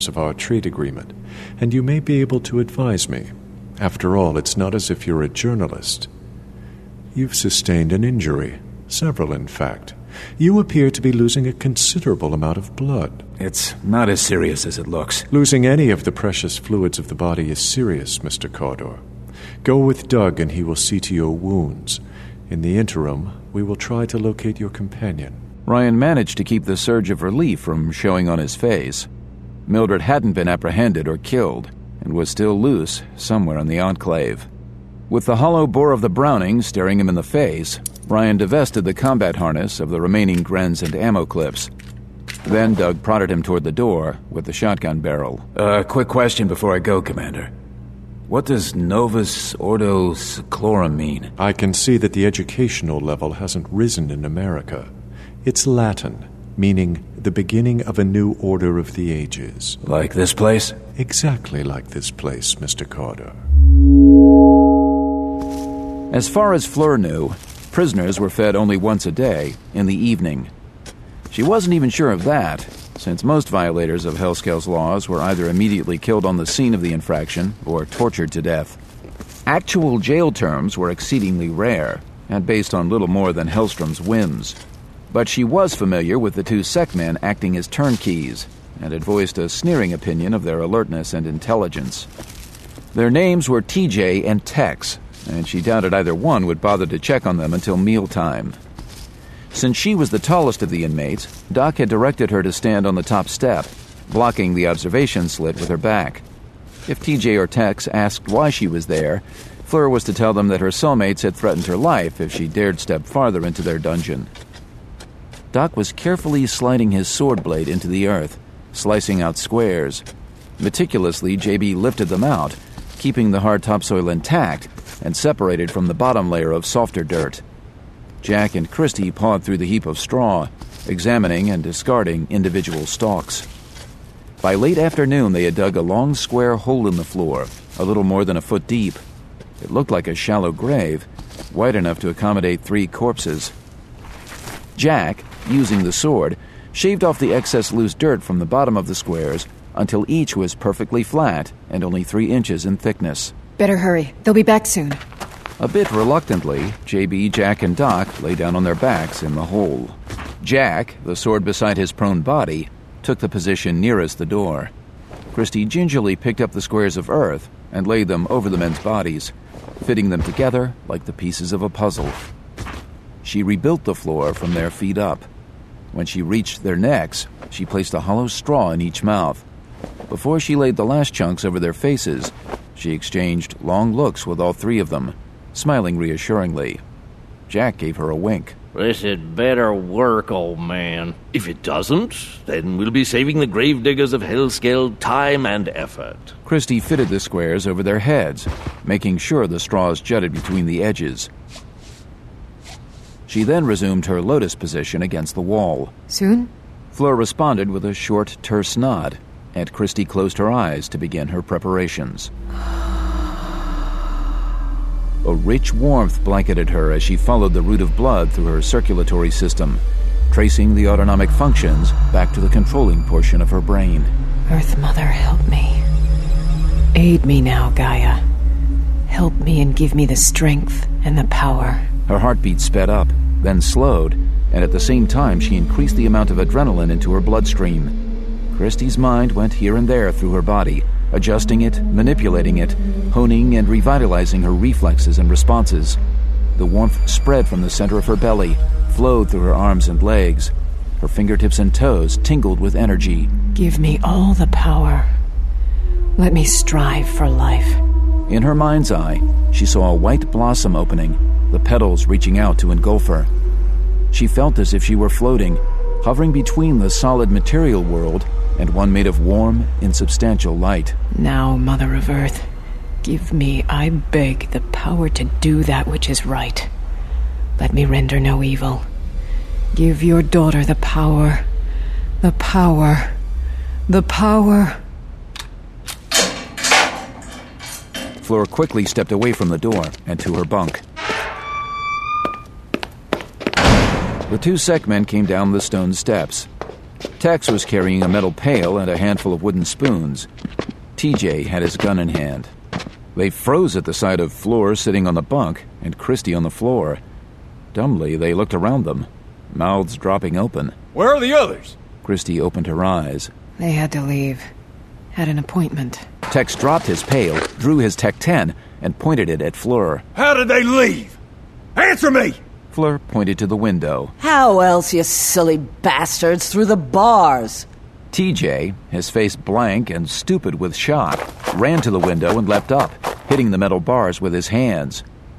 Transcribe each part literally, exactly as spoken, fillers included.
of our trade agreement, and you may be able to advise me. After all, it's not as if you're a journalist. You've sustained an injury, several in fact. You appear to be losing a considerable amount of blood. It's not as serious as it looks. Losing any of the precious fluids of the body is serious, Mister Cawdor. Go with Doug and he will see to your wounds. In the interim, we will try to locate your companion. Ryan managed to keep the surge of relief from showing on his face. Mildred hadn't been apprehended or killed, and was still loose somewhere in the Enclave. With the hollow bore of the Browning staring him in the face, Ryan divested the combat harness of the remaining Grens and ammo clips. Then Doug prodded him toward the door with the shotgun barrel. Uh, quick question before I go, Commander. What does Novus Ordo Seclorum mean? I can see that the educational level hasn't risen in America. It's Latin, meaning the beginning of a new order of the ages. Like this place? Exactly like this place, Mister Cawdor. As far as Fleur knew, prisoners were fed only once a day, in the evening. She wasn't even sure of that, since most violators of Hellscale's laws were either immediately killed on the scene of the infraction or tortured to death. Actual jail terms were exceedingly rare, and based on little more than Hellstrom's whims. But she was familiar with the two sec men acting as turnkeys, and had voiced a sneering opinion of their alertness and intelligence. Their names were T J and Tex, and she doubted either one would bother to check on them until mealtime. Since she was the tallest of the inmates, Doc had directed her to stand on the top step, blocking the observation slit with her back. If T J or Tex asked why she was there, Fleur was to tell them that her cellmates had threatened her life if she dared step farther into their dungeon. Doc was carefully sliding his sword blade into the earth, slicing out squares. Meticulously, J B lifted them out, keeping the hard topsoil intact and separated from the bottom layer of softer dirt. Jack and Christy pawed through the heap of straw, examining and discarding individual stalks. By late afternoon, they had dug a long square hole in the floor, a little more than a foot deep. It looked like a shallow grave, wide enough to accommodate three corpses. Jack, using the sword, shaved off the excess loose dirt from the bottom of the squares until each was perfectly flat and only three inches in thickness. Better hurry. They'll be back soon. A bit reluctantly, J B, Jack, and Doc lay down on their backs in the hole. Jack, the sword beside his prone body, took the position nearest the door. Christy gingerly picked up the squares of earth and laid them over the men's bodies, fitting them together like the pieces of a puzzle. She rebuilt the floor from their feet up. When she reached their necks, she placed a hollow straw in each mouth. Before she laid the last chunks over their faces, she exchanged long looks with all three of them, smiling reassuringly. Jack gave her a wink. This had better work, old man. If it doesn't, then we'll be saving the gravediggers of Hellscale time and effort. Christy fitted the squares over their heads, making sure the straws jutted between the edges. She then resumed her lotus position against the wall. Soon? Fleur responded with a short, terse nod, and Christy closed her eyes to begin her preparations. A rich warmth blanketed her as she followed the route of blood through her circulatory system, tracing the autonomic functions back to the controlling portion of her brain. Earth Mother, help me. Aid me now, Gaia. Help me and give me the strength and the power. Her heartbeat sped up, then slowed, and at the same time she increased the amount of adrenaline into her bloodstream. Christy's mind went here and there through her body, adjusting it, manipulating it, honing and revitalizing her reflexes and responses. The warmth spread from the center of her belly, flowed through her arms and legs. Her fingertips and toes tingled with energy. Give me all the power. Let me strive for life. In her mind's eye, she saw a white blossom opening, the petals reaching out to engulf her. She felt as if she were floating, hovering between the solid material world and one made of warm, insubstantial light. Now, Mother of Earth, give me, I beg, the power to do that which is right. Let me render no evil. Give your daughter the power, the power, the power. Fleur quickly stepped away from the door and to her bunk. The two sec men came down the stone steps. Tex was carrying a metal pail and a handful of wooden spoons. T J had his gun in hand. They froze at the sight of Fleur sitting on the bunk and Christie on the floor. Dumbly, they looked around them, mouths dropping open. Where are the others? Christie opened her eyes. They had to leave. Had an appointment. Tex dropped his pail, drew his Tech ten, and pointed it at Fleur. How did they leave? Answer me! Fleur pointed to the window. How else, you silly bastards? Through the bars. T J, his face blank and stupid with shock, ran to the window and leapt up, hitting the metal bars with his hands.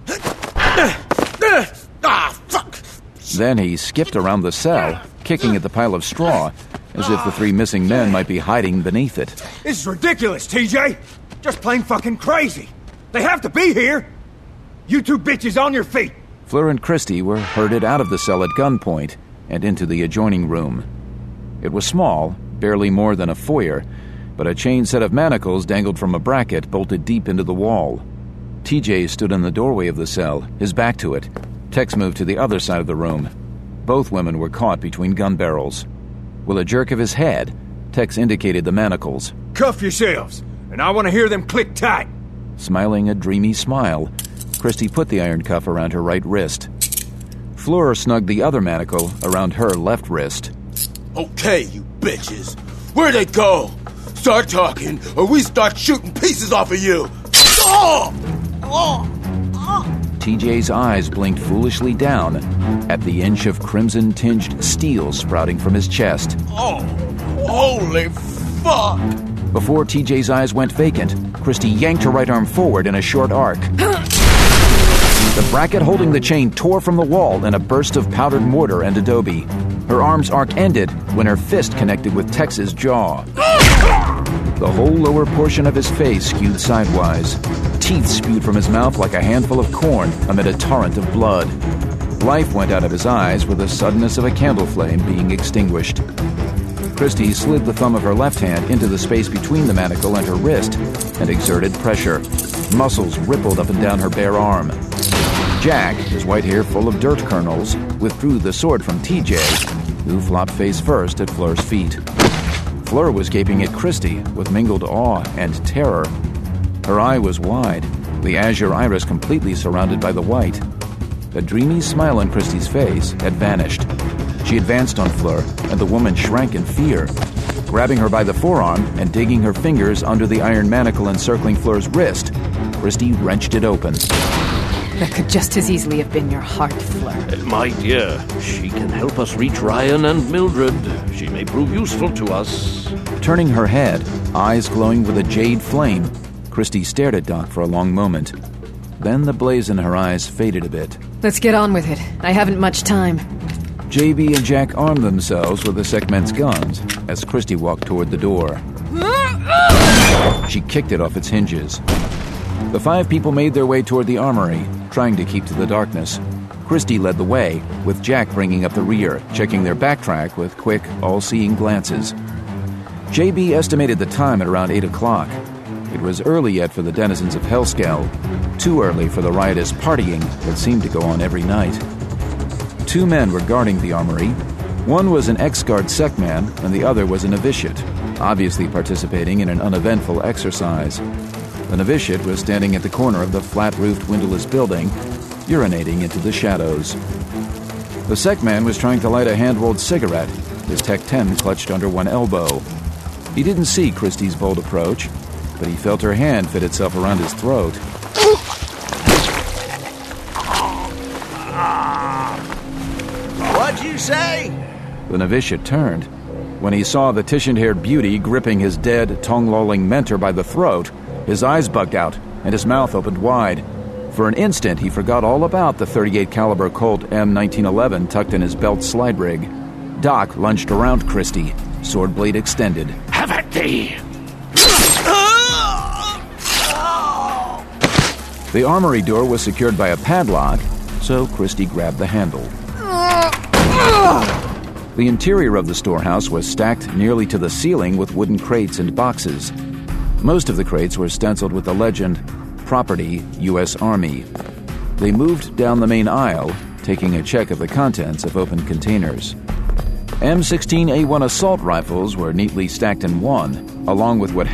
Ah, fuck! Then he skipped around the cell, kicking at the pile of straw, as if the three missing men might be hiding beneath it. This is ridiculous, T J! Just plain fucking crazy! They have to be here! You two bitches on your feet! Fleur and Christie were herded out of the cell at gunpoint and into the adjoining room. It was small, barely more than a foyer, but a chain set of manacles dangled from a bracket bolted deep into the wall. T J stood in the doorway of the cell, his back to it. Tex moved to the other side of the room. Both women were caught between gun barrels. With a jerk of his head, Tex indicated the manacles. Cuff yourselves, and I want to hear them click tight. Smiling a dreamy smile, Christie put the iron cuff around her right wrist. Fleur snugged the other manacle around her left wrist. Okay, you bitches. Where'd they go? Start talking, or we start shooting pieces off of you. Oh! Oh! T J's eyes blinked foolishly down at the inch of crimson-tinged steel sprouting from his chest. Oh! Holy fuck! Before T J's eyes went vacant, Christie yanked her right arm forward in a short arc. The bracket holding the chain tore from the wall in a burst of powdered mortar and adobe. Her arm's arc ended when her fist connected with Tex's jaw. The whole lower portion of his face skewed sidewise. Teeth spewed from his mouth like a handful of corn amid a torrent of blood. Life went out of his eyes with the suddenness of a candle flame being extinguished. Christie slid the thumb of her left hand into the space between the manacle and her wrist and exerted pressure. Muscles rippled up and down her bare arm. Jack, his white hair full of dirt kernels, withdrew the sword from T J, who flopped face first at Fleur's feet. Fleur was gaping at Christie with mingled awe and terror. Her eye was wide, the azure iris completely surrounded by the white. The dreamy smile on Christie's face had vanished. She advanced on Fleur, and the woman shrank in fear. Grabbing her by the forearm and digging her fingers under the iron manacle encircling Fleur's wrist, Christie wrenched it open. That could just as easily have been your heart, Fleur. My dear, she can help us reach Ryan and Mildred. She may prove useful to us. Turning her head, eyes glowing with a jade flame, Christie stared at Doc for a long moment. Then the blaze in her eyes faded a bit. Let's get on with it. I haven't much time. J B and Jack armed themselves with the Sekhmet's guns as Christie walked toward the door. She kicked it off its hinges. The five people made their way toward the armory, trying to keep to the darkness. Christie led the way, with Jack bringing up the rear, checking their backtrack with quick, all-seeing glances. J B estimated the time at around eight o'clock. It was early yet for the denizens of Hellscale, too early for the riotous partying that seemed to go on every night. Two men were guarding the armory. One was an ex-guard Sekhman, and the other was a novitiate, obviously participating in an uneventful exercise. The novitiate was standing at the corner of the flat-roofed, windowless building, urinating into the shadows. The Sekhman was trying to light a hand-rolled cigarette, his Tech ten clutched under one elbow. He didn't see Christie's bold approach, but he felt her hand fit itself around his throat. What'd you say? The novitiate turned. When he saw the tissue-haired beauty gripping his dead, tongue-lolling mentor by the throat, his eyes bugged out and his mouth opened wide. For an instant, he forgot all about the thirty-eight caliber Colt M nineteen eleven tucked in his belt slide rig. Doc lunged around Christie, sword blade extended. Have at thee! The armory door was secured by a padlock, so Christie grabbed the handle. The interior of the storehouse was stacked nearly to the ceiling with wooden crates and boxes. Most of the crates were stenciled with the legend, Property, U S Army. They moved down the main aisle, taking a check of the contents of open containers. M sixteen A one assault rifles were neatly stacked in one, along with what